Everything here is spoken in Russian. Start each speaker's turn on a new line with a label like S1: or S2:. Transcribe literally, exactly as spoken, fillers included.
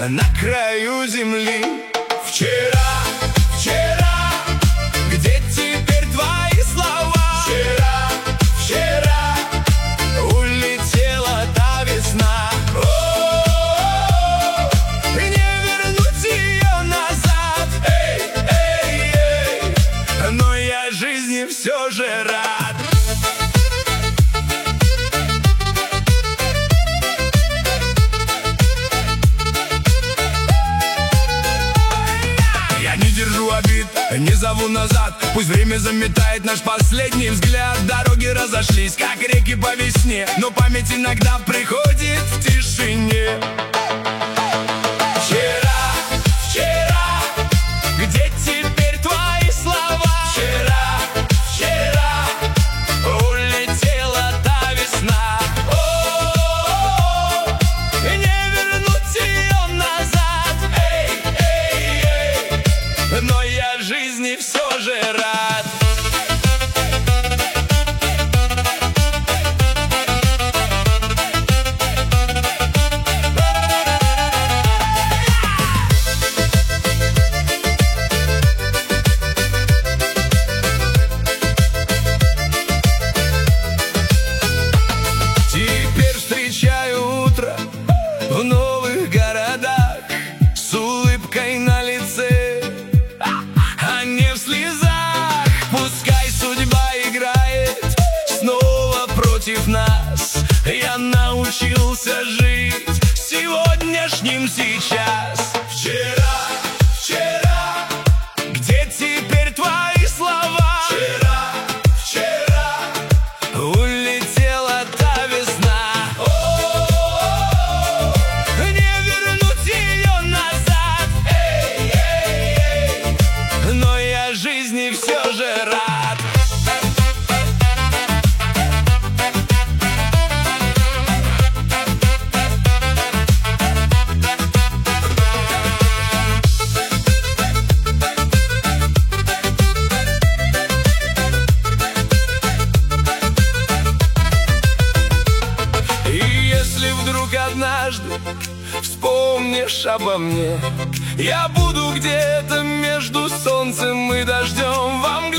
S1: на краю земли. Вчера, вчера, где теперь твои слова? Вчера, вчера, улетела та весна. О-о-о, не вернуть ее назад. Эй, эй, эй, но я жизни все же рад. Не зову назад, пусть время заметает наш последний взгляд. Дороги разошлись, как реки по весне, но память иногда приходит в тишине. Вчера, вчера, где теперь твои слова? Вчера, вчера, улетела та весна. О-о-о, не вернуть ее назад. Эй, эй, эй, но я жизни все же рад. Теперь встречаю утро в новых городах с улыбкой на лице, а не в слезах. Пускай судьба играет снова против нас, я научился жить сегодняшним сейчас. Вчера, вчера, где теперь твои слова? Вчера, вчера, улетела та весна. О-о-о, не вернуть ее назад. Эй, эй, эй, но я жизни все же рад. И если вдруг однажды вспомнишь обо мне, я буду где-то между солнцем и дождем во мгле.